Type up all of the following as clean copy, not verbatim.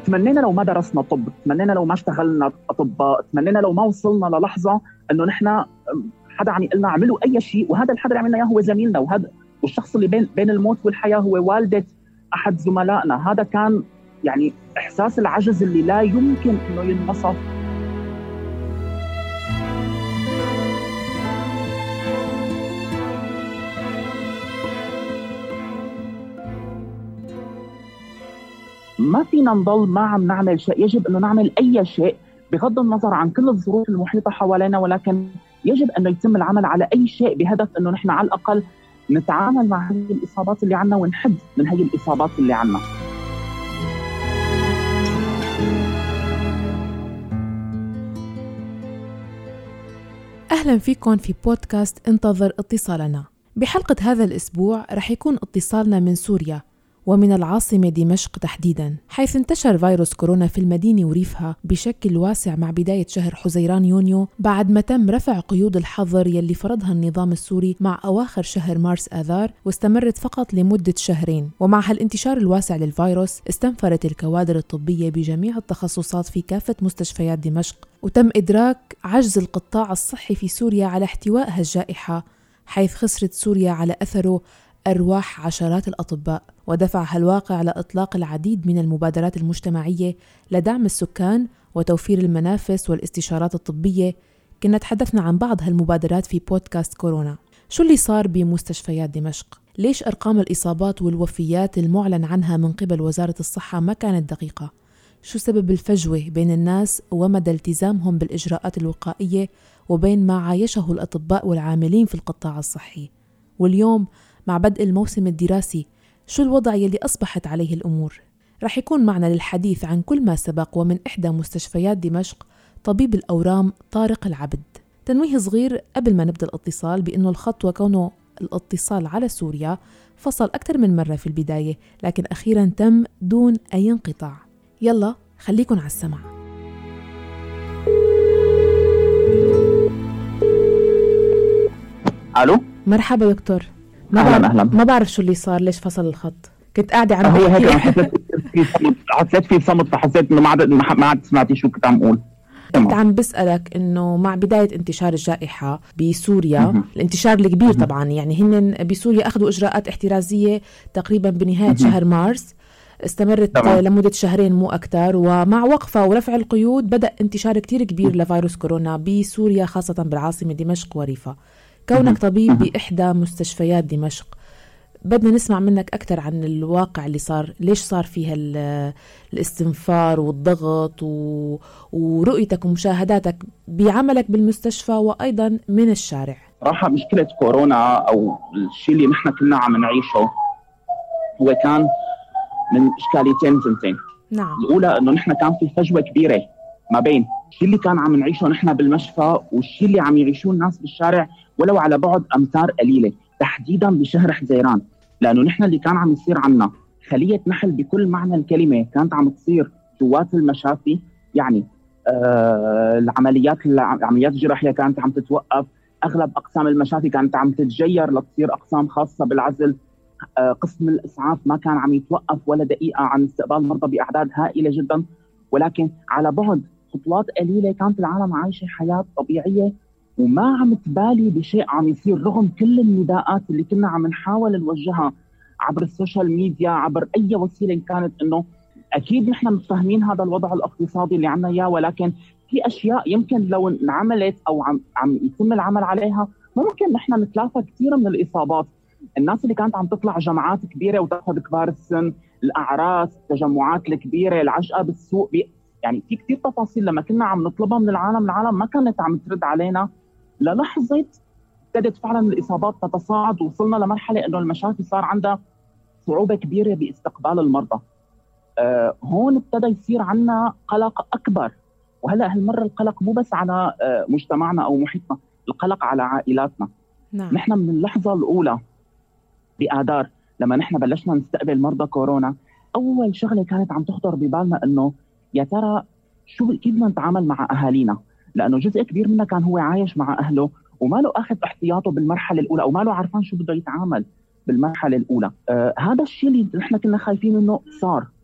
تمنينا لو ما درسنا طب، تمنينا لو ما اشتغلنا أطباء، تمنينا لو ما وصلنا للحظة إنه نحن حدا عم يقلنا اعملوا أي شيء، وهذا الحدا اللي عملنا إياه هو زميلنا، وهذا والشخص اللي بين الموت والحياة هو والدة أحد زملائنا. هذا كان يعني إحساس العجز اللي لا يمكن إنه ينوصف. ما فينا نضل ما عم نعمل شيء، يجب أنه نعمل أي شيء بغض النظر عن كل الظروف المحيطة حوالينا، ولكن يجب أنه يتم العمل على أي شيء بهدف أنه نحن على الأقل نتعامل مع هذه الإصابات اللي عنا ونحد من هذه الإصابات اللي عنا. أهلا فيكم في بودكاست انتظر اتصالنا. بحلقة هذا الأسبوع رح يكون اتصالنا من سوريا ومن العاصمة دمشق تحديداً، حيث انتشر فيروس كورونا في المدينة وريفها بشكل واسع مع بداية شهر حزيران يونيو، بعد ما تم رفع قيود الحظر يلي فرضها النظام السوري مع أواخر شهر مارس آذار، واستمرت فقط لمدة شهرين. ومع هالانتشار الواسع للفيروس استنفرت الكوادر الطبية بجميع التخصصات في كافة مستشفيات دمشق، وتم إدراك عجز القطاع الصحي في سوريا على احتواء هالجائحة، حيث خسرت سوريا على أثره أرواح عشرات الأطباء، ودفع هالواقع على إطلاق العديد من المبادرات المجتمعية لدعم السكان وتوفير المنافس والاستشارات الطبية. كنا تحدثنا عن بعض هالمبادرات في بودكاست كورونا. شو اللي صار بمستشفيات دمشق؟ ليش أرقام الإصابات والوفيات المعلن عنها من قبل وزارة الصحة ما كانت دقيقة؟ شو سبب الفجوة بين الناس ومدى التزامهم بالإجراءات الوقائية وبين ما عايشه الأطباء والعاملين في القطاع الصحي؟ واليوم مع بدء الموسم الدراسي شو الوضع يلي أصبحت عليه الأمور؟ رح يكون معنا للحديث عن كل ما سبق ومن إحدى مستشفيات دمشق طبيب الأورام طارق العبد. تنويه صغير قبل ما نبدأ الاتصال بأنه الخط وكونه الاتصال على سوريا فصل أكثر من مرة في البداية، لكن أخيرا تم دون أي انقطاع. يلا خليكن على السمع. ألو، مرحبا دكتور. أهلا. ما بعرف شو اللي صار، ليش فصل الخط؟ كنت قاعدة عم هو هيك حسيت في صمت، فحسيت إنه ما عاد سمعتي شو كنت عم أقول. كنت عم بسألك إنه مع بداية انتشار الجائحة بسوريا، الانتشار الكبير طبعا، يعني هن بسوريا أخذوا إجراءات احترازية تقريبا بنهاية شهر مارس، استمرت لمدة شهرين مو أكتر، ومع وقفة ورفع القيود بدأ انتشار كتير كبير لفيروس كورونا بسوريا، خاصة بالعاصمة دمشق وريفها. كونك طبيب بإحدى مستشفيات دمشق، بدنا نسمع منك أكثر عن الواقع اللي صار، ليش صار فيها الاستنفار والضغط ورؤيتك ومشاهداتك بعملك بالمستشفى وأيضا من الشارع. صراحة مشكلة كورونا أو الشيء اللي نحن كنا عم نعيشه هو كان من إشكاليتين ثنتين. نعم. الأولى إنه نحن كان في فجوة كبيرة ما بين الشيء اللي كان عم نعيشه نحن بالمشفى والشيء اللي عم يعيشوه الناس بالشارع، ولو على بعد أمتار قليلة، تحديدا بشهر حزيران. لأنه نحن اللي كان عم يصير عنا خلية نحل بكل معنى الكلمة كانت عم تصير جوات المشافي، يعني العمليات الجراحية كانت عم تتوقف، أغلب أقسام المشافي كانت عم تتجير لتصير أقسام خاصة بالعزل، قسم الإسعاف ما كان عم يتوقف ولا دقيقة عن استقبال مرضى بأعداد هائلة جدا، ولكن على بعد خطوات قليلة كانت العالم عايشة حياة طبيعية وما عم تبالي بشيء عم يصير، رغم كل النداءات اللي كنا عم نحاول نوجهها عبر السوشيال ميديا، عبر أي وسيلة كانت، إنه أكيد نحن متفاهمين هذا الوضع الاقتصادي اللي عنا إياه، ولكن في أشياء يمكن لو انعملت أو عم يتم العمل عليها ممكن نحن نتلافى كثير من الإصابات. الناس اللي كانت عم تطلع جماعات كبيرة وتأخذ كبار السن، الأعراس، التجمعات الكبيرة، العجقة بالسوق، يعني في كثير تفاصيل لما كنا عم نطلبها من العالم ما كانت عم ترد علينا. للحظة ابتدت فعلا الإصابات تتصاعد، وصلنا لمرحلة إنه المشافي صار عندها صعوبة كبيرة باستقبال المرضى. هون ابتدى يصير عنا قلق أكبر، وهلأ هالمرة القلق مو بس على مجتمعنا أو محيطنا، القلق على عائلاتنا. نعم. نحن من اللحظة الأولى بآذار لما نحن بلشنا نستقبل مرضى كورونا، أول شغلة كانت عم تخطر ببالنا إنه يا ترى كيف بدنا نتعامل مع أهالينا، لأنه جزء كبير منا كان هو عايش مع أهله وما له أخذ احتياطه بالمرحلة الأولى، أو ما له عارفان شو بده يتعامل بالمرحلة الأولى. هذا الشيء اللي نحن كنا خايفين منه صار،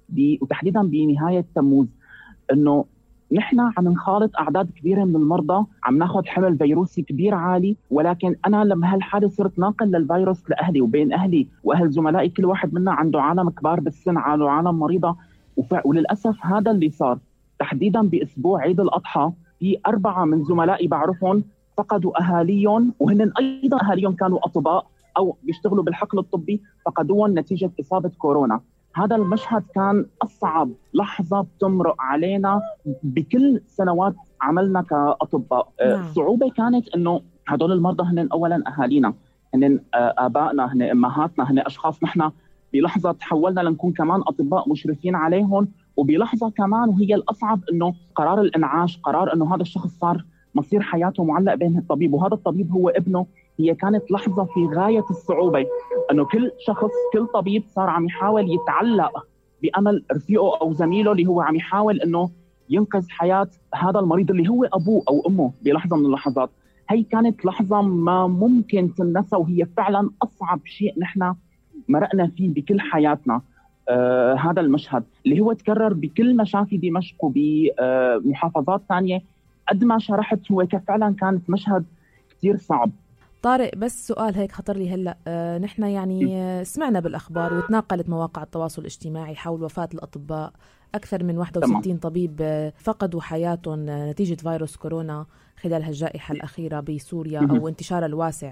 وتحديدا بنهاية تموز إنه نحن عم نخالط أعداد كبيرة من المرضى، عم ناخذ حمل فيروسي كبير عالي، ولكن أنا لما هالحالة صرت ناقل للفيروس لأهلي وبين أهلي وأهل زملائي، كل واحد منا عنده عالم كبار بالسن، عنده عالم مريضة، وللأسف هذا اللي صار. تحديدا بأسبوع عيد الأضحى في 4 من زملائي بعرفهم فقدوا أهاليهم، وهن أيضا أهاليهم كانوا أطباء أو بيشتغلوا بالحقل الطبي، فقدوهم نتيجة إصابة كورونا. هذا المشهد كان أصعب لحظة بتمرق علينا بكل سنوات عملنا كأطباء. الصعوبة كانت إنه هدول المرضى هن أولا أهالينا، هن آبائنا، هن أمهاتنا، هن أشخاص نحن بلحظة تحولنا لنكون كمان أطباء مشرفين عليهم، وبلحظة كمان وهي الأصعب إنه قرار الإنعاش، قرار إنه هذا الشخص صار مصير حياته معلق بين الطبيب، وهذا الطبيب هو ابنه. هي كانت لحظة في غاية الصعوبة، إنه كل شخص، كل طبيب صار عم يحاول يتعلق بأمل رفيقه أو زميله اللي هو عم يحاول إنه ينقذ حياة هذا المريض اللي هو أبوه أو أمه بلحظة من اللحظات. هي كانت لحظة ما ممكن تنسى، وهي فعلا أصعب شيء نحن مرقنا فيه بكل حياتنا. هذا المشهد اللي هو تكرر بكل مشافي دمشق وبمحافظات ثانية. قد ما شرحت هو فعلا كانت مشهد كتير صعب. طارق، بس سؤال هيك خطر لي هلأ. نحن يعني سمعنا بالأخبار وتناقلت مواقع التواصل الاجتماعي حول وفاة الأطباء. أكثر من 61 طبيب فقدوا حياتهم نتيجة فيروس كورونا خلال هالجائحة الأخيرة بسوريا أو انتشار الواسع.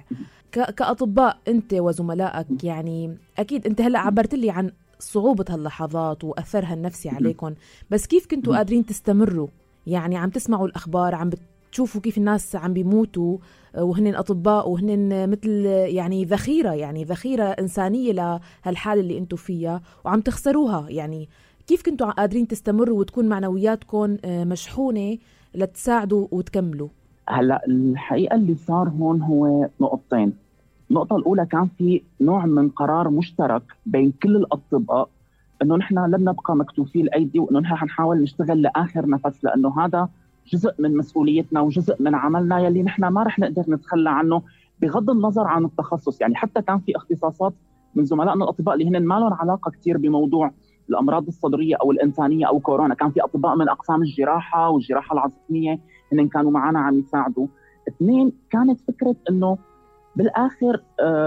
كأطباء أنت وزملائك، يعني أكيد أنت هلأ عبرت لي عن صعوبة هاللحظات وأثرها النفسي عليكم، بس كيف كنتوا قادرين تستمروا؟ يعني عم تسمعوا الأخبار، عم بتشوفوا كيف الناس عم بيموتوا وهن أطباء وهن مثل يعني ذخيرة إنسانية لهالحالة اللي أنتوا فيها وعم تخسروها. يعني كيف كنتوا قادرين تستمروا وتكون معنوياتكم مشحونة لتساعدوا وتكملوا؟ هلأ الحقيقة اللي صار هون هو نقطتين. النقطة الأولى كان في نوع من قرار مشترك بين كل الأطباء إنه نحن لن نبقى مكتوفي الأيدي، وإنه نحن حنحاول نشتغل لآخر نفس، لأنه هذا جزء من مسؤوليتنا وجزء من عملنا يلي نحن ما رح نقدر نتخلى عنه بغض النظر عن التخصص. يعني حتى كان في اختصاصات من زملائنا الأطباء اللي هن ما لهم علاقة كتير بموضوع الأمراض الصدرية أو الإنسانية أو كورونا. كان في أطباء من أقسام الجراحة والجراحة العظمية هن كانوا معنا عم يساعدوا. 2، كانت فكرة إنه بالآخر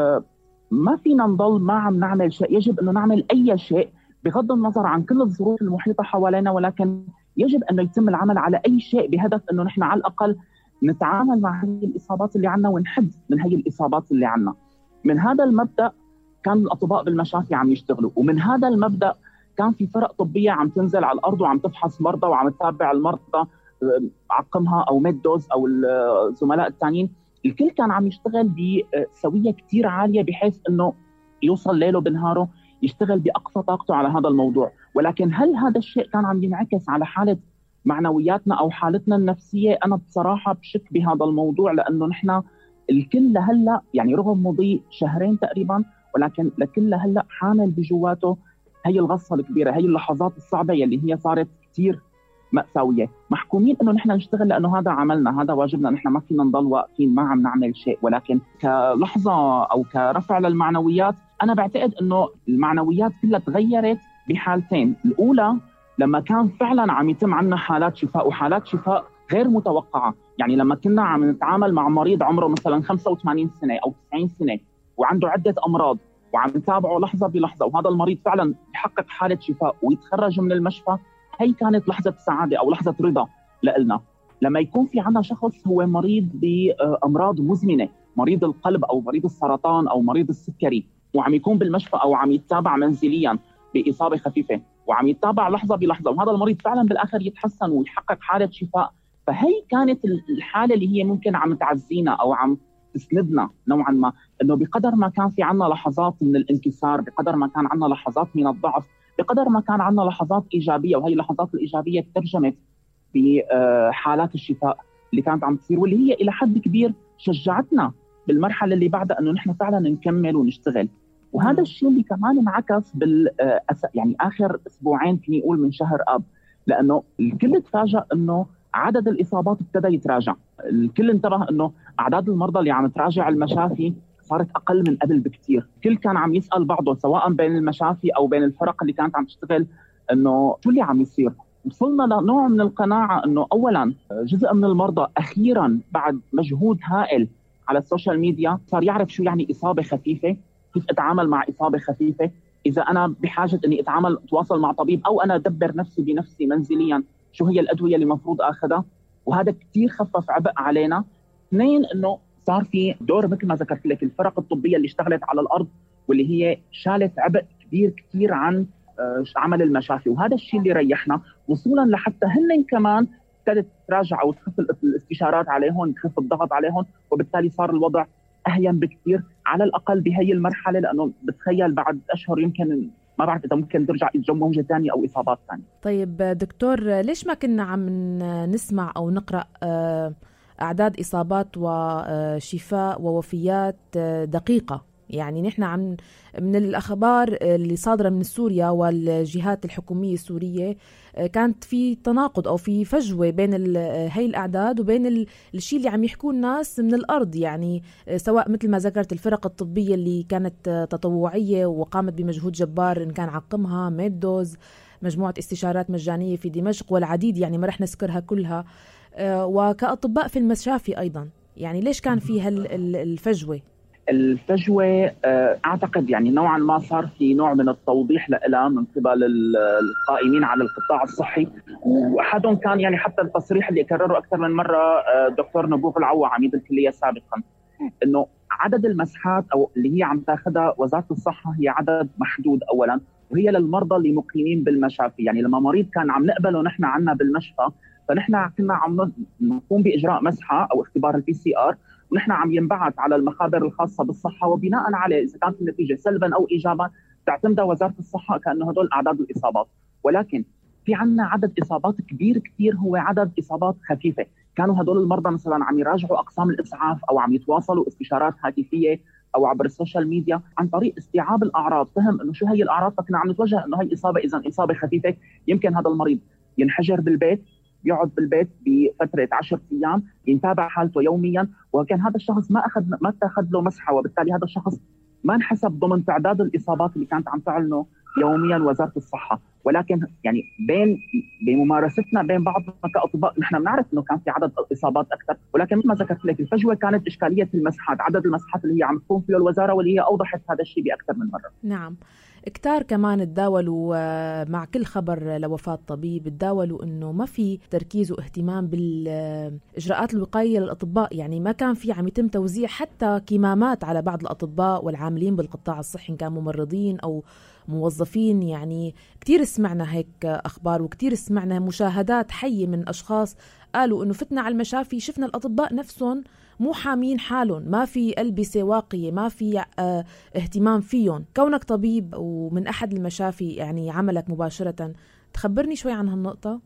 ما فينا نضل ما عم نعمل شيء، يجب إنه نعمل أي شيء بغض النظر عن كل الظروف المحيطة حوالينا، ولكن يجب أنه يتم العمل على أي شيء بهدف أنه نحن على الأقل نتعامل مع هذه الإصابات اللي عنا ونحد من هذه الإصابات اللي عنا. من هذا المبدأ كان الأطباء بالمشافي عم يشتغلوا، ومن هذا المبدأ كان في فرق طبية عم تنزل على الأرض وعم تفحص مرضى وعم تتابع المرضى عقمها أو ميدوز أو الزملاء الثانيين. الكل كان عم يشتغل بسوية كتير عالية بحيث أنه يوصل ليله بنهاره يشتغل بأقصى طاقته على هذا الموضوع. ولكن هل هذا الشيء كان عم ينعكس على حالة معنوياتنا أو حالتنا النفسية؟ أنا بصراحة بشك بهذا الموضوع، لأنه نحن الكل لهلأ يعني رغم مضي 2 تقريبا، ولكن لكل لهلأ حامل بجواته هي الغصة الكبيرة، هي اللحظات الصعبة يلي هي صارت كتير مأساوية. محكومين إنه نحن نشتغل لأنه هذا عملنا، هذا واجبنا، نحن ما فينا نضل واقفين ما عم نعمل شيء. ولكن كلحظة أو كرفع للمعنويات، أنا بعتقد إنه المعنويات كلها تغيرت بحالتين. الأولى لما كان فعلا عم يتم عنا حالات شفاء وحالات شفاء غير متوقعة. يعني لما كنا عم نتعامل مع مريض عمره مثلا 85 سنة أو 90 سنة وعنده عدة أمراض وعم نتابعه لحظة بلحظة، وهذا المريض فعلا يحقق حالة شفاء ويتخرج من المشفى، هي كانت لحظة سعادة أو لحظة رضا لنا. لما يكون في عنا شخص هو مريض بأمراض مزمنة، مريض القلب أو مريض السرطان أو مريض السكري، وعم يكون بالمشفى أو عم يتابع منزليا بإصابة خفيفة وعم يتابع لحظة بلحظة، وهذا المريض فعلا بالآخر يتحسن ويحقق حالة شفاء، فهي كانت الحالة اللي هي ممكن عم تعزينا أو عم تسندنا نوعا ما. إنه بقدر ما كان في عنا لحظات من الانكسار، بقدر ما كان عنا لحظات من الضعف، بقدر ما كان عنا لحظات إيجابية، وهي اللحظات الإيجابية ترجمت بحالات الشفاء اللي كانت عم تصير، واللي هي إلى حد كبير شجعتنا بالمرحلة اللي بعدها أنه نحن فعلا نكمل ونشتغل. وهذا الشيء اللي كمان انعكس يعني آخر أسبوعين فيني أقول من شهر آب، لأنه الكل تفاجأ أنه عدد الإصابات ابتدى يتراجع. الكل انتبه أنه أعداد المرضى اللي عم تراجع المشافي صارت أقل من قبل بكتير. الكل كان عم يسأل بعضه سواء بين المشافي أو بين الفرق اللي كانت عم تشتغل انه شو اللي عم يصير. وصلنا لنوع من القناعه انه اولا جزء من المرضى اخيرا بعد مجهود هائل على السوشيال ميديا صار يعرف شو يعني اصابه خفيفه، كيف اتعامل مع اصابه خفيفه، اذا انا بحاجه اني اتواصل مع طبيب او انا ادبر نفسي بنفسي منزليا شو هي الادويه اللي المفروض اخذها. وهذا كثير خفف عبء علينا. اثنين، انه صار في دور مثل ما ذكرت لك الفرق الطبيه اللي اشتغلت على الارض واللي هي شالت عبء كبير كثير عن عمل المشافي، وهذا الشيء اللي ريحنا وصولا لحتى هن كمان ابتدت تراجع او تخف الاستشارات عليهم، تخف الضغط عليهم، وبالتالي صار الوضع اهين بكثير على الاقل بهي المرحله. لانه بتخيل بعد اشهر يمكن ما بعرف اذا ممكن ترجع موجه ثانيه او اصابات ثانيه. طيب دكتور، ليش ما كنا عم نسمع او نقرا اعداد اصابات وشفاء ووفيات دقيقه؟ يعني نحن من الأخبار اللي صادرة من سوريا والجهات الحكومية السورية كانت في تناقض أو في فجوة بين هاي الأعداد وبين الشيء اللي عم يحكوه الناس من الأرض. يعني سواء مثل ما ذكرت الفرق الطبية اللي كانت تطوعية وقامت بمجهود جبار، إن كان عقمها ميدوز، مجموعة استشارات مجانية في دمشق والعديد، يعني ما رح نذكرها كلها، وكأطباء في المشافي أيضا. يعني ليش كان في الفجوة؟ أعتقد يعني نوعا ما صار في نوع من التوضيح لها من قبل القائمين على القطاع الصحي، وأحدهم كان يعني حتى التصريح اللي كرره أكثر من مرة دكتور نبوغ العوا عميد الكلية سابقا، إنه عدد المسحات أو اللي هي عم تاخذها وزارة الصحة هي عدد محدود أولا، وهي للمرضى اللي مقيمين بالمشافي. يعني لما مريض كان عم نقبله نحن عنا بالمشفى، فنحن كنا عم نقوم بإجراء مسحة أو اختبار الPCR، ونحن عم ينبعث على المخابر الخاصة بالصحة، وبناء عليه إذا كانت النتيجة سلبا أو إيجابا تعتمد وزارة الصحة كأنه هدول أعداد الإصابات. ولكن في عنا عدد إصابات كبير كتير هو عدد إصابات خفيفة. كانوا هدول المرضى مثلا عم يراجعوا أقسام الإسعاف أو عم يتواصلوا استشارات هاتفية أو عبر السوشيال ميديا عن طريق استيعاب الأعراض، فهم إنه شو هي الأعراض، فكنا عم نتوجه إنه هي إصابة، إذا إصابة خفيفة يمكن هذا المريض ينحجر بالبيت، يقعد بالبيت بفترة 10 أيام يتابع حالته يوميا، وكان هذا الشخص ما اتخذ له مسحة، وبالتالي هذا الشخص ما انحسب ضمن تعداد الإصابات اللي كانت عم تعلنه يوميا وزارة الصحة. ولكن يعني بممارستنا بين بعضنا كأطباء نحن بنعرف انه كان في عدد اصابات اكثر، ولكن مثل ما ذكرت لك الفجوه كانت اشكاليه المسحات، عدد المسحات اللي هي عم تقوم فيه الوزاره، واللي هي اوضحت هذا الشيء باكثر من مره. نعم، كتار كمان تداولوا مع كل خبر لوفاة طبيب، تداولوا انه ما في تركيز واهتمام بالاجراءات الوقائيه للاطباء. يعني ما كان في عم يتم توزيع حتى كمامات على بعض الاطباء والعاملين بالقطاع الصحي، ان كان ممرضين او موظفين. يعني كتير سمعنا هيك اخبار، وكتير سمعنا مشاهدات حيه من اشخاص قالوا انه فتنا على المشافي شفنا الاطباء نفسهم مو حامين حالهم، ما في ألبسة واقية، ما في اهتمام فيهم. كونك طبيب ومن أحد المشافي يعني عملك مباشرة، تخبرني شوي عن هالنقطة.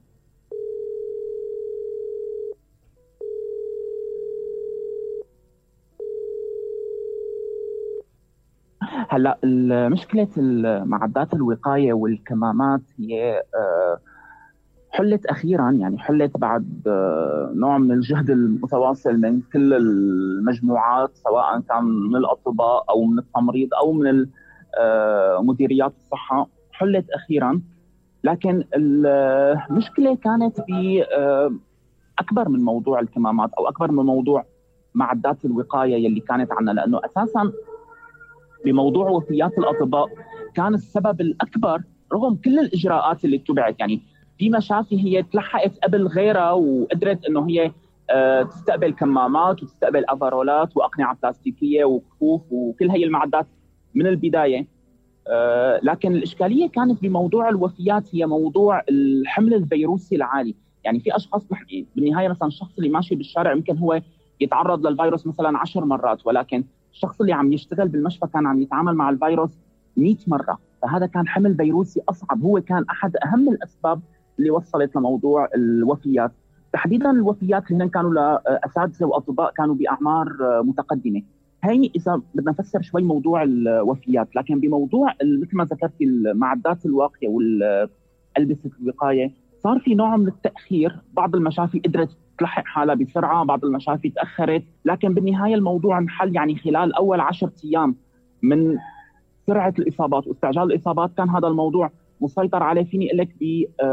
هلا مشكلة معدات الوقاية والكمامات هي حلت أخيراً، يعني حلت بعد نوع من الجهد المتواصل من كل المجموعات، سواء كان من الأطباء أو من التمريض أو من مديريات الصحة، حلت أخيراً. لكن المشكلة كانت في أكبر من موضوع الكمامات أو أكبر من موضوع معدات الوقاية يلي كانت عنا، لأنه أساساً بموضوع وفيات الأطباء كان السبب الأكبر رغم كل الإجراءات اللي اتبعت. يعني في مشافي هي تلحقت قبل غيرها وقدرت انه هي تستقبل كمامات وتستقبل افرولات واقنعه بلاستيكيه وكفوف وكل هي المعدات من البدايه. لكن الاشكاليه كانت بموضوع الوفيات هي موضوع الحمل الفيروسي العالي. يعني في اشخاص بالنهايه مثلا الشخص اللي ماشي بالشارع يمكن هو يتعرض للفيروس مثلا 10 مرات، ولكن الشخص اللي عم يشتغل بالمشفى كان عم يتعامل مع الفيروس 100 مره، فهذا كان حمل فيروسي اصعب. هو كان احد اهم الاسباب اللي وصلت لموضوع الوفيات، تحديدا الوفيات اللي كانوا لاساتذه واطباء كانوا باعمار متقدمه. هي اذا بدنا نفسر شوي موضوع الوفيات. لكن بموضوع مثل ما ذكرت المعدات الواقيه والالبسه الوقايه صار في نوع من التاخير. بعض المشافي قدرت تلحق حالها بسرعه، بعض المشافي تاخرت، لكن بالنهايه الموضوع انحل. يعني خلال اول 10 ايام من سرعه الاصابات واستعجال الاصابات كان هذا الموضوع مسيطر عليه. فيني اقول لك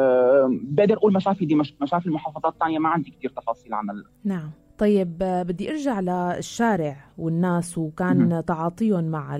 بقدر اقول مشافي دي مشافي المحافظات الثانيه ما عندي كثير تفاصيل عنها. نعم. طيب بدي ارجع للشارع والناس وكان تعاطيهم مع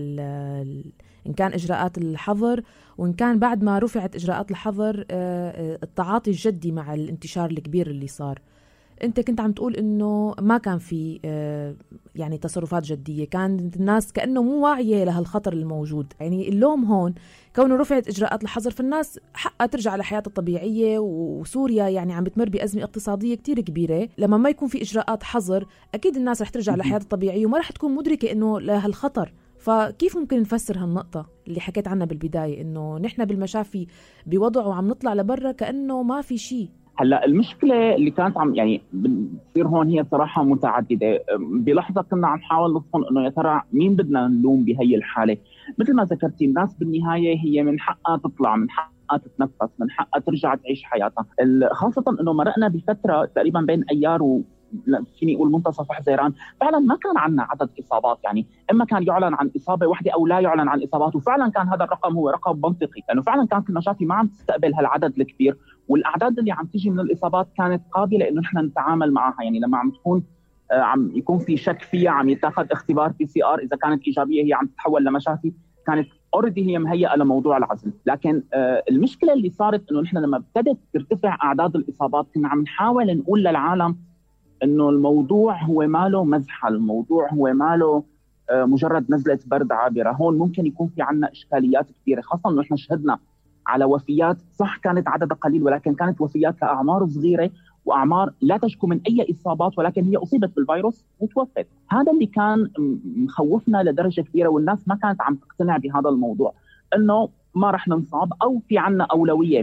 إن كان إجراءات الحظر وإن كان بعد ما رفعت إجراءات الحظر التعاطي الجدي مع الانتشار الكبير اللي صار. أنت كنت عم تقول إنه ما كان في يعني تصرفات جدية، كانت الناس كأنه مو واعية لهالخطر الموجود. يعني اللوم هون كونه رفعت إجراءات الحظر فالناس حقها ترجع لحياتها الطبيعية، وسوريا يعني عم بتمر بأزمة اقتصادية كتير كبيرة. لما ما يكون في إجراءات حظر أكيد الناس رح ترجع لحياتها الطبيعية وما رح تكون مدركة إنه لهالخطر. فكيف ممكن نفسر هالنقطة اللي حكيت عنها بالبداية، إنه نحن بالمشافي بوضع وعم نطلع لبرا كأنه ما في شيء؟ هلا المشكله اللي كانت عم يعني بتصير هون هي صراحه متعدده. بلحظه كنا عم نحاول نفهم انه يا ترى مين بدنا نلوم بهي الحاله. مثل ما ذكرتي الناس بالنهايه هي من حقها تطلع، من حقها تتنفس، من حقها ترجع تعيش حياتها. خاصه انه مرقنا بفتره تقريبا بين ايار فيني اقول منتصف حزيران فعلا ما كان عندنا عدد اصابات، يعني اما كان يعلن عن اصابه واحده او لا يعلن عن اصابات، وفعلا كان هذا الرقم هو رقم منطقي لانه فعلا كانت المشافي ما عم تستقبل هالعدد الكبير، والاعداد اللي عم تيجي من الاصابات كانت قابله انه نحن نتعامل معها. يعني لما عم تكون عم يكون في شك فيها عم يتاخذ اختبار PCR، اذا كانت ايجابيه هي عم تتحول لمشافي، كانت اوريدي هي مهيئه لموضوع العزل. لكن المشكله اللي صارت انه نحن لما ابتدت ترتفع اعداد الاصابات كنا عم نحاول نقول للعالم انه الموضوع هو ماله مزحه، الموضوع هو ماله مجرد نزله برد عابره. هون ممكن يكون في عنا اشكاليات كثيره، خاصه انه احنا شهدنا على وفيات صح كانت عددها قليل ولكن كانت وفيات لاعمار صغيره واعمار لا تشكو من اي اصابات ولكن هي اصيبت بالفيروس وتوفت. هذا اللي كان مخوفنا لدرجه كبيره، والناس ما كانت عم تقتنع بهذا الموضوع انه ما رح ننصاب او في عنا اولويه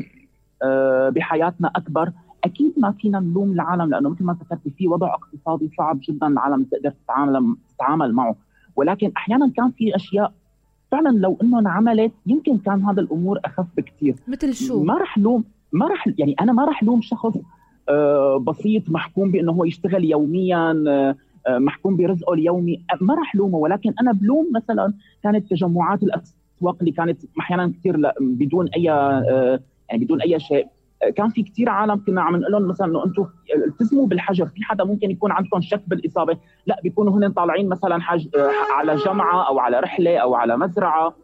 بحياتنا اكبر. اكيد ما فينا نلوم العالم لانه مثل ما ذكرتي في وضع اقتصادي صعب جدا العالم تقدر تتعامل معه، ولكن احيانا كان في اشياء فعلا لو انه انعملت يمكن كان هذا الامور اخف بكثير. مثل شو؟ ما رح يعني انا ما رح لوم شخص بسيط محكوم بانه هو يشتغل يوميا محكوم برزقه اليومي، ما رح لومه، ولكن انا بلوم مثلا كانت تجمعات الاسواق اللي كانت احيانا كثير بدون اي يعني بدون اي شيء. كان في كثير عالم كنا عم نقول لهم مثلا انه انتم التزموا بالحجر، في حدا ممكن يكون عندكم شك بالاصابه، لا بيكونوا هن طالعين مثلا على جمعه او على رحله او على مزرعه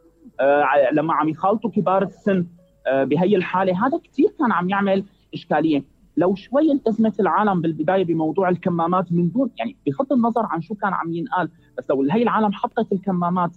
لما عم يخالطوا كبار السن بهي الحاله. هذا كثير كان عم يعمل اشكاليه. لو شوي التزمت العالم بالبدايه بموضوع الكمامات من دون يعني بغض النظر عن شو كان عم ينقال، بس لو هي العالم حطت الكمامات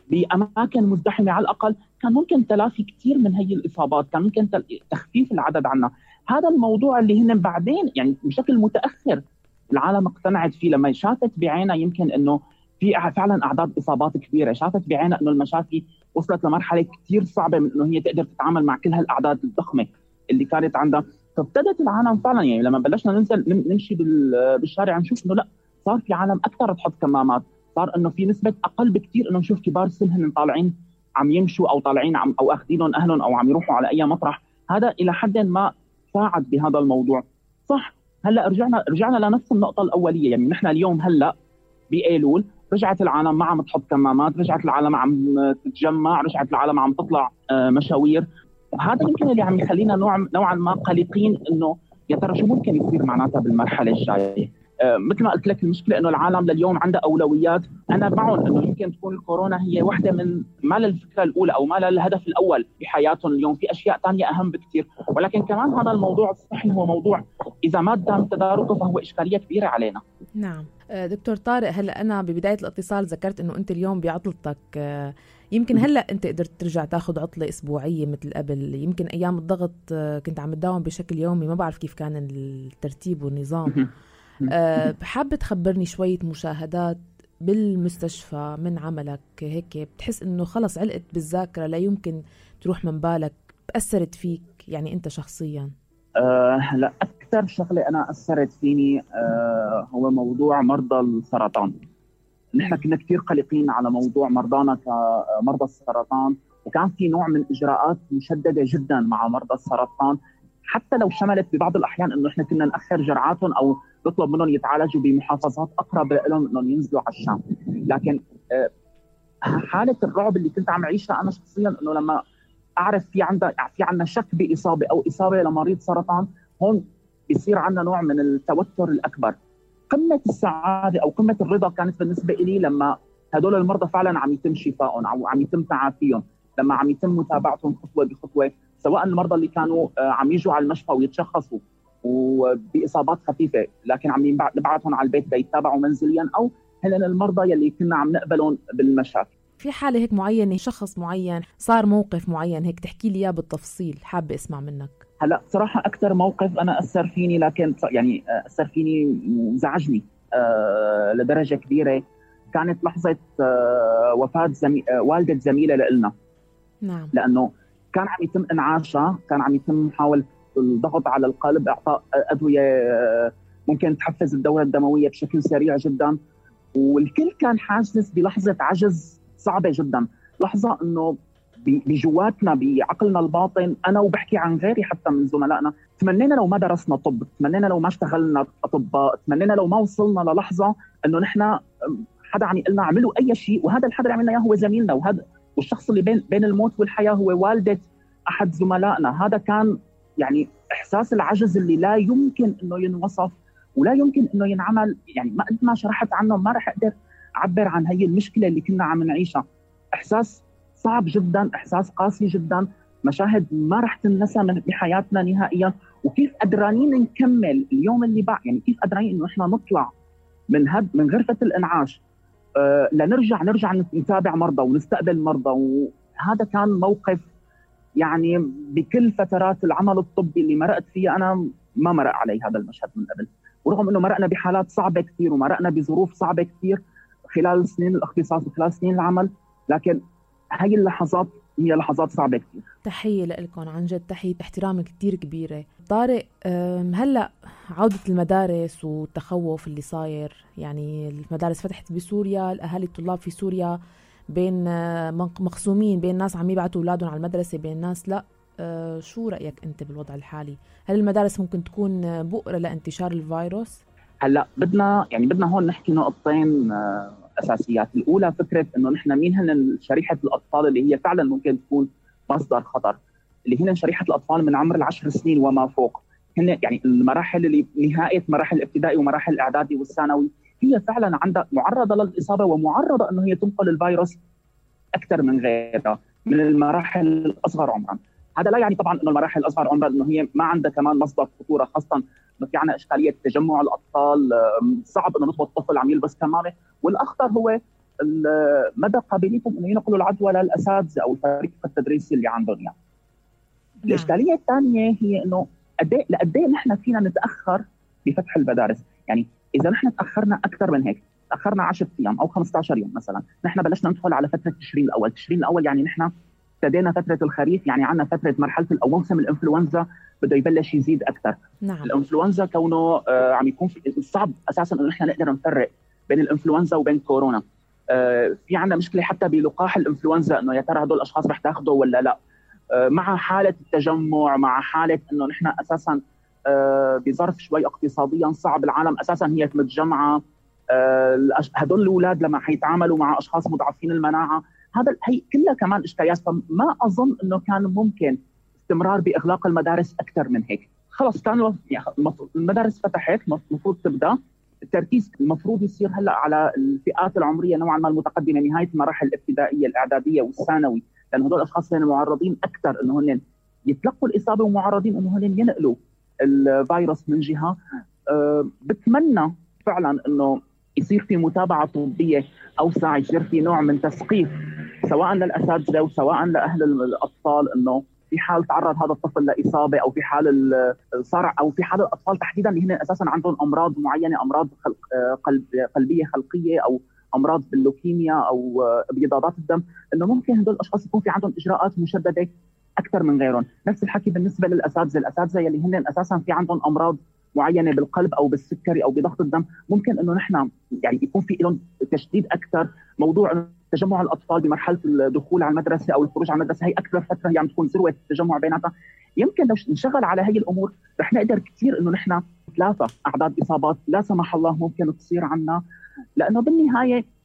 باماكن مزدحمه على الاقل كان ممكن تلافي كثير من هي الاصابات، كان ممكن تخفيف العدد عنا. هذا الموضوع اللي هن بعدين يعني بشكل متاخر العالم اقتنعت فيه لما شافت بعينها يمكن انه في فعلا اعداد اصابات كبيره، شافت بعينها انه المشافي وصلت لمرحله كثير صعبه من انه هي تقدر تتعامل مع كل هالاعداد الضخمه اللي كانت عندها. فابتدت العالم فعلا يعني لما بلشنا نمشي بالشارع نشوف انه لا صار في عالم اكثر تحط كمامات، صار انه في نسبه اقل بكثير انه نشوف كبار السن هن طالعين عم يمشوا او طالعين او اخذينهم اهلهم او عم يروحوا على اي مطرح. هذا الى حد ما ساعد بهذا الموضوع. صح هلا رجعنا لنفس النقطه الاوليه، يعني نحن اليوم هلا بايلول رجعت العالم ما عم تحط كمامات، رجعت العالم عم تتجمع، رجعت العالم عم تطلع مشاوير. هذا يمكن اللي عم يخلينا نوعا ما قلقين انه يا ترى شو ممكن يصير معناتها بالمرحله الجايه. مثل ما قلت لك المشكله انه العالم لليوم عنده اولويات، انا معهم انه يمكن تكون الكورونا هي واحده من ما للفكره الاولى او ما للهدف الاول في حياتهم اليوم، في اشياء ثانيه اهم بكثير، ولكن كمان هذا الموضوع الصحي هو موضوع اذا ما تم تداركه فهو اشكاليه كبيره علينا. نعم دكتور طارق، هلا انا ببدايه الاتصال ذكرت انه انت اليوم بعطلتك، يمكن هلا انت قدرت ترجع تاخذ عطله اسبوعيه مثل قبل، يمكن ايام الضغط كنت عم تداوم بشكل يومي، ما بعرف كيف كان الترتيب والنظام. حابة تخبرني شوية مشاهدات بالمستشفى من عملك هيك بتحس انه خلص علقت بالذاكرة لا يمكن تروح من بالك، أثرت فيك يعني انت شخصيا؟ لا اكثر شغلة انا اثرت فيني هو موضوع مرضى السرطان. نحن كنا كثير قلقين على موضوع مرضانا كمرضى السرطان، وكان في نوع من اجراءات مشددة جدا مع مرضى السرطان، حتى لو شملت ببعض الاحيان انه احنا كنا ناخر جرعاتهم او نطلب منهم يتعالجوا بمحافظات اقرب لهم انهم ينزلوا على الشام. لكن حاله الرعب اللي كنت عم اعيشها انا شخصيا انه لما اعرف في عندنا شك باصابه او اصابه لمريض سرطان، هون بيصير عندنا نوع من التوتر الاكبر. قمه السعاده او قمه الرضا كانت بالنسبه لي لما هدول المرضى فعلا عم يتم شفائهم او عم يتم تعافيهم، لما عم يتم متابعتهم خطوه بخطوه، سواء المرضى اللي كانوا عم يجوا على المشفى ويتشخصوا وباصابات خفيفه لكن عم نبعثهم على البيت ليتابعوا منزليا، او هن المرضى يلي كنا عم نقبلهم بالمشافي. في حالة هيك معينة، شخص معين صار موقف معين هيك تحكي لي اياه بالتفصيل، حابة اسمع منك. هلا صراحة أكثر موقف أنا أثر فيني، لكن يعني أثر فيني وزعجني لدرجة كبيرة، كانت لحظة وفاة والدة زميلة لنا. نعم. لأنه كان عم يتم إنعاشها، كان عم يتم محاولة الضغط على القلب، إعطاء أدوية ممكن تحفز الدورة الدموية بشكل سريع جدا، والكل كان حاسس بلحظة عجز صعبة جدا، لحظة إنه بجواتنا بعقلنا الباطن، أنا وبحكي عن غيري حتى من زملائنا، تمنينا لو ما درسنا طب، تمنينا لو ما اشتغلنا أطباء، تمنينا لو ما وصلنا للحظة إنه نحن حدا عم يقلنا اعملوا أي شيء، وهذا الحدا اللي عملنا إياه هو زميلنا، وهذا والشخص اللي بين الموت والحياة هو والدة أحد زملائنا. هذا كان يعني إحساس العجز اللي لا يمكن إنه ينوصف ولا يمكن إنه ينعمل، يعني ما قد ما شرحت عنه ما رح أقدر أعبر عن هي المشكلة اللي كنا عم نعيشها. إحساس صعب جدا، إحساس قاسي جدا، مشاهد ما رح تنسى بحياتنا نهائيا. وكيف قدرانين نكمل اليوم اللي بعد، يعني كيف قدرانين إنه إحنا نطلع من غرفة الإنعاش نرجع نتابع مرضى ونستقبل مرضى. وهذا كان موقف يعني بكل فترات العمل الطبي اللي مرقت فيها أنا ما مرق علي هذا المشهد من قبل، ورغم أنه مرقنا بحالات صعبة كثير ومرقنا بظروف صعبة كثير خلال سنين الاختصاص وخلال سنين العمل، لكن هاي اللحظات هي لحظات صعبة كثير. تحية لكم عن جد، تحية احترام كثير كبيرة. طارق، هلأ عودة المدارس والتخوف اللي صاير، يعني المدارس فتحت بسوريا، الأهالي الطلاب في سوريا بين مقسومين، بين ناس عم يبعتوا أولادهم على المدرسة، بين ناس لا. شو رأيك أنت بالوضع الحالي؟ هل المدارس ممكن تكون بؤرة لانتشار الفيروس؟ هلا بدنا هون نحكي نقطتين اساسيات. الاولى فكره انه نحن مين هن شريحه الاطفال اللي هي فعلا ممكن تكون مصدر خطر، اللي هن شريحه الاطفال من عمر 10 سنين وما فوق. هن يعني المراحل اللي نهايه مراحل الابتدائي ومراحل الاعدادي والثانوي هي فعلا عندها معرضه للاصابه ومعرضه انه هي تنقل الفيروس اكثر من غيرها من المراحل الاصغر عمرا. هذا لا يعني طبعا انه المراحل الاصغر عمرا انه هي ما عندها كمان مصدر خطوره، خاصه انه في عندنا اشكاليه تجمع الاطفال، صعب انه نطلب الطفل عم يلبس كمامه، والاخطر هو مدى قابليتهم انه ينقلوا العدوى للاساتذه او الفريق التدريسي اللي عندهم يعني. الاشكاليه الثانيه هي انه قد ايه نحن فينا نتاخر بفتح المدارس. يعني اذا نحن تاخرنا اكثر من هيك، تاخرنا 10 ايام او 15 يوم مثلا، نحن بلشنا ندخل على فتره تشرين الاول. تشرين الاول يعني نحن ابتدينا فتره الخريف، يعني عندنا فتره مرحله او موسم الانفلونزا بده يبلش يزيد اكثر. نعم. الانفلونزا كونه عم يكون في صعب اساسا انه نحن نقدر نفرق بين الانفلونزا وبين كورونا. في عندنا مشكله حتى بلقاح الانفلونزا، انه يا ترى هدول الاشخاص رح تاخذه ولا لا، مع حاله التجمع، مع حاله انه نحن اساسا بظرف شوي اقتصاديا صعب، العالم اساسا هي متجمعه، هدول الاولاد لما حيتعاملوا مع اشخاص مضاعفين المناعه، هي كلها كمان اشكاليات. فما اظن انه كان ممكن استمرار باغلاق المدارس اكثر من هيك. خلص كان يعني المدارس فتحت، المفروض تبدا التركيز، المفروض يصير هلا على الفئات العمريه نوعا ما المتقدمه، نهايه المراحل الابتدائيه الاعداديه والثانوي، لان هدول الاشخاص هن معرضين اكثر انه هن يتلقوا الاصابه ومعرضين انه هن ينقلوا الفيروس من جهه. بتمنى فعلا انه يصير في متابعه طبيه اوسع، يصير في نوع من تثقيف سواء للاساتذه وسواء لاهل الاطفال، انه في حال تعرض هذا الطفل لاصابه او في حال صرع او في حال الاطفال تحديدا اللي هن اساسا عندهم امراض معينه، امراض قلبيه خلقيه او امراض باللوكيميا او ابيضادات الدم، انه ممكن هدول الاشخاص يكون في عندهم اجراءات مشدده اكثر من غيرهم. نفس الحكي بالنسبه الاساتذه يلي هن اساسا في عندهم امراض معينه بالقلب او بالسكري او بضغط الدم، ممكن انه نحن يعني يكون في لهم تشديد اكثر. موضوع تجمع الاطفال بمرحله الدخول على المدرسه او الخروج على المدرسه، هي اكثر فتره هي عم تكون ذروه التجمع بيناتها. يمكن لو نشغل على هي الامور رح نقدر كثير انه نحن نتلافى اعداد اصابات لا سمح الله ممكن تصير عنا، لانه بالنهايه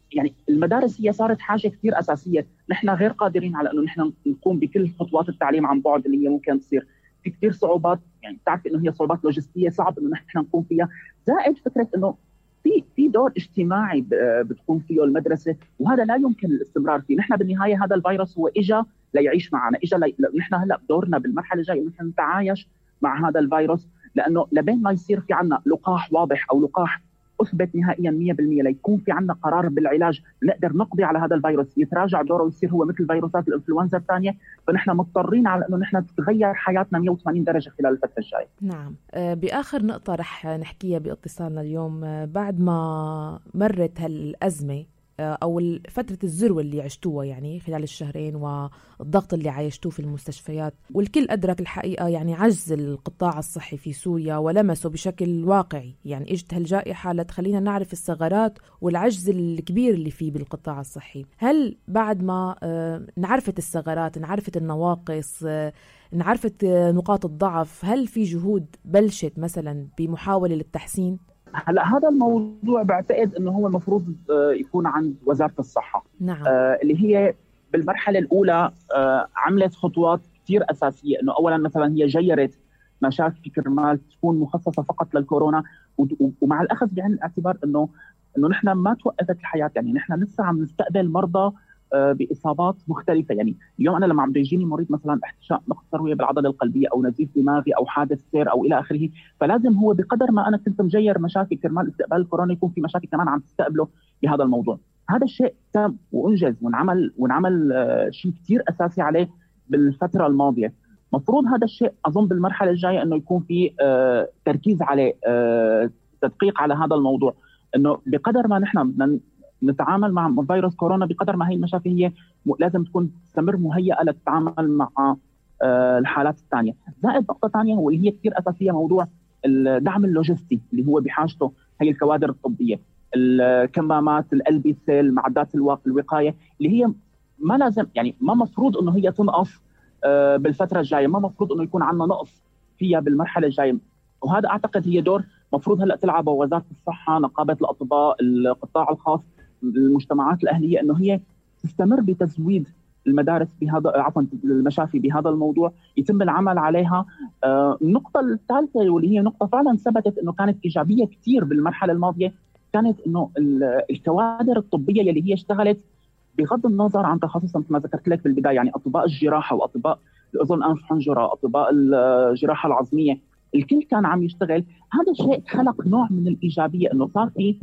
يعني المدارس هي صارت حاجه كثير اساسيه، نحن غير قادرين على انه نحن نقوم بكل خطوات التعليم عن بعد اللي هي ممكن تصير. في كثير صعوبات، يعني بتعرف انه هي صعوبات لوجستيه صعب انه نحن نقوم فيها، زائد فكره انه في دور اجتماعي بتقوم فيه المدرسه، وهذا لا يمكن الاستمرار فيه. نحن بالنهايه هذا الفيروس هو اجى ليعيش معنا، نحن هلا دورنا بالمرحله الجايه انه نحن نتعايش مع هذا الفيروس، لانه لبين ما يصير في عنا لقاح واضح او لقاح اثبت نهائيا 100% ليكون في عندنا قرار بالعلاج نقدر نقضي على هذا الفيروس يتراجع دوره ويصير هو مثل فيروسات الانفلونزا الثانيه، فنحن مضطرين على انه نحن تتغير حياتنا 180 درجه خلال الفتره الجايه. نعم. باخر نقطه رح نحكيها باتصالنا اليوم، بعد ما مرت هالازمه أو فترة الذروة اللي عشتوها يعني خلال الشهرين والضغط اللي عايشتوه في المستشفيات، والكل أدرك الحقيقة يعني عجز القطاع الصحي في سوريا ولمسه بشكل واقعي. يعني إجت هالجائحة لتخلينا نعرف الثغرات والعجز الكبير اللي فيه بالقطاع الصحي. هل بعد ما نعرفت الثغرات، نعرفت النواقص، نعرفت نقاط الضعف، هل في جهود بلشت مثلا بمحاولة للتحسين؟ هلا هذا الموضوع بعتقد انه هو المفروض يكون عند وزاره الصحه. نعم. اللي هي بالمرحله الاولى عملت خطوات كثير اساسيه، انه اولا مثلا هي جيرت مشافي كرمال تكون مخصصه فقط للكورونا، ومع الاخذ بعين الاعتبار انه نحن ما توقفت الحياه، يعني نحن لسه عم نستقبل مرضى باصابات مختلفه. يعني اليوم انا لما عم بيجيني مريض مثلا احتشاء نقص ترويه بالعضله القلبيه او نزيف دماغي او حادث سير او الى اخره، فلازم هو بقدر ما انا كنت مجير مشاكل كرمال استقبال الكورونا يكون في مشاكل كمان عم تستقبله بهذا الموضوع. هذا الشيء تم وانجز ونعمل شيء كثير اساسي عليه بالفتره الماضيه. مفروض هذا الشيء اظن بالمرحله الجايه انه يكون في تركيز عليه، تدقيق على هذا الموضوع، انه بقدر ما نحن بدنا نتعامل مع فيروس كورونا بقدر ما هي المشافي هي لازم تكون تستمر مهيئه للتعامل مع الحالات الثانيه. زائد نقطه ثانيه واللي هي كثير اساسيه، موضوع الدعم اللوجستي اللي هو بحاجته هي الكوادر الطبيه، الكمامات، الألبسة، المعدات الوقايه، اللي هي ما لازم يعني ما مفروض انه هي تنقص بالفتره الجايه، ما مفروض انه يكون عندنا نقص فيها بالمرحله الجايه. وهذا اعتقد هي دور مفروض هلا تلعبه وزاره الصحه، نقابه الاطباء، القطاع الخاص، المجتمعات الاهليه، انه هي تستمر بتزويد المدارس بهذا المشافي بهذا الموضوع، يتم العمل عليها. النقطه الثالثه واللي هي نقطه فعلا ثبتت انه كانت ايجابيه كثير بالمرحله الماضيه، كانت انه الكوادر الطبيه اللي هي اشتغلت بغض النظر عن تخصصها مثل ما ذكرت لك بالبدايه، يعني اطباء الجراحه واطباء الاذن انف حنجره، اطباء الجراحه العظميه، الكل كان عم يشتغل. هذا الشيء خلق نوع من الايجابيه، انه صار في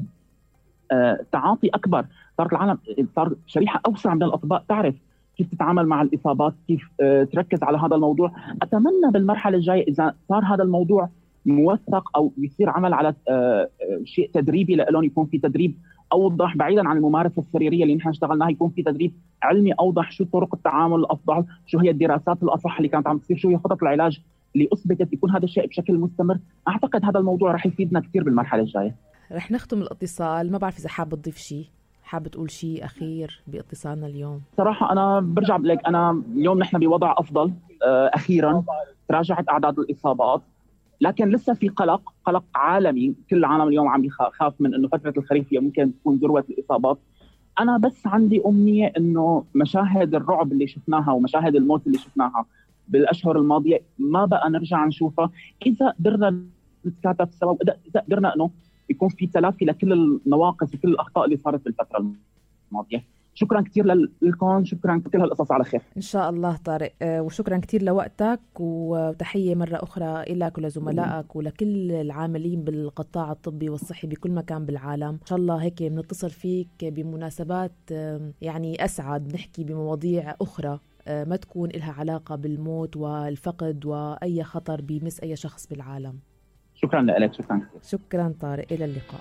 تعاطي اكبر، صار شريحه اوسع من الاطباء تعرف كيف تتعامل مع الاصابات، كيف تركز على هذا الموضوع. اتمنى بالمرحله الجايه اذا صار هذا الموضوع موثق او يصير عمل على شيء تدريبي لهم، يكون في تدريب اوضح بعيدا عن الممارسه السريريه اللي نحن اشتغلناها، يكون في تدريب علمي اوضح، شو طرق التعامل الافضل، شو هي الدراسات الاصح اللي كانت عم تصير، شو هي خطط العلاج اللي اثبتت، يكون هذا الشيء بشكل مستمر. اعتقد هذا الموضوع رح يفيدنا كثير بالمرحله الجايه. رح نختم الاتصال، ما بعرف اذا حابب تضيف شيء، حابب تقول شيء اخير باتصالنا اليوم؟ صراحه انا برجع بقول لك، انا اليوم نحن بوضع افضل، اخيرا تراجعت اعداد الاصابات، لكن لسه في قلق عالمي، كل العالم اليوم عم يخاف من انه فتره الخريف هي ممكن تكون ذروه الاصابات. انا بس عندي امنيه انه مشاهد الرعب اللي شفناها ومشاهد الموت اللي شفناها بالاشهر الماضيه ما بقى نرجع نشوفها، اذا قدرنا نتكاتف سوا، اذا قدرنا انه يكون في تلافي لكل النواقص وكل الاخطاء اللي صارت بالفتره الماضيه. شكرا كثير لكم، شكرا كل هالقصص، على خير ان شاء الله طارق، وشكرا كثير لوقتك، وتحيه مره اخرى لك ولزملائك ولكل العاملين بالقطاع الطبي والصحي بكل مكان بالعالم. ان شاء الله هيك بنتصل فيك بمناسبات يعني اسعد، نحكي بمواضيع اخرى ما تكون لها علاقه بالموت والفقد واي خطر بيمس اي شخص بالعالم. شكرا لك، شكرا كثير. شكرا طارق، الى اللقاء.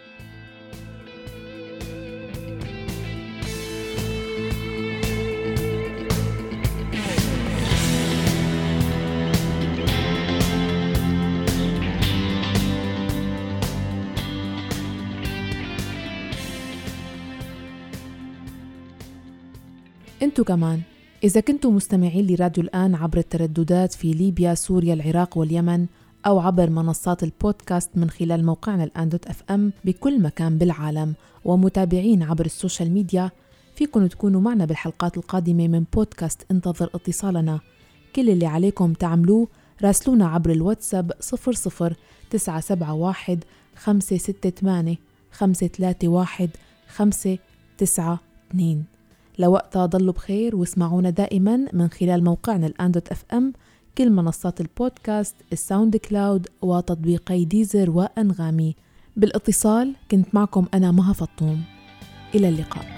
انتو كمان إذا كنتوا مستمعين لراديو الآن عبر الترددات في ليبيا، سوريا، العراق واليمن، أو عبر منصات البودكاست من خلال موقعنا الآن.fm بكل مكان بالعالم. ومتابعين عبر السوشيال ميديا فيكن تكونوا معنا بالحلقات القادمة من بودكاست انتظر اتصالنا. كل اللي عليكم تعملوه راسلونا عبر الواتساب 00971 568 531 592. لوقتها ضلوا بخير واسمعونا دائما من خلال موقعنا الآن.fm، كل منصات البودكاست، الساوند كلاود وتطبيقي ديزر وأنغامي. بالاتصال كنت معكم أنا مها فطوم. إلى اللقاء.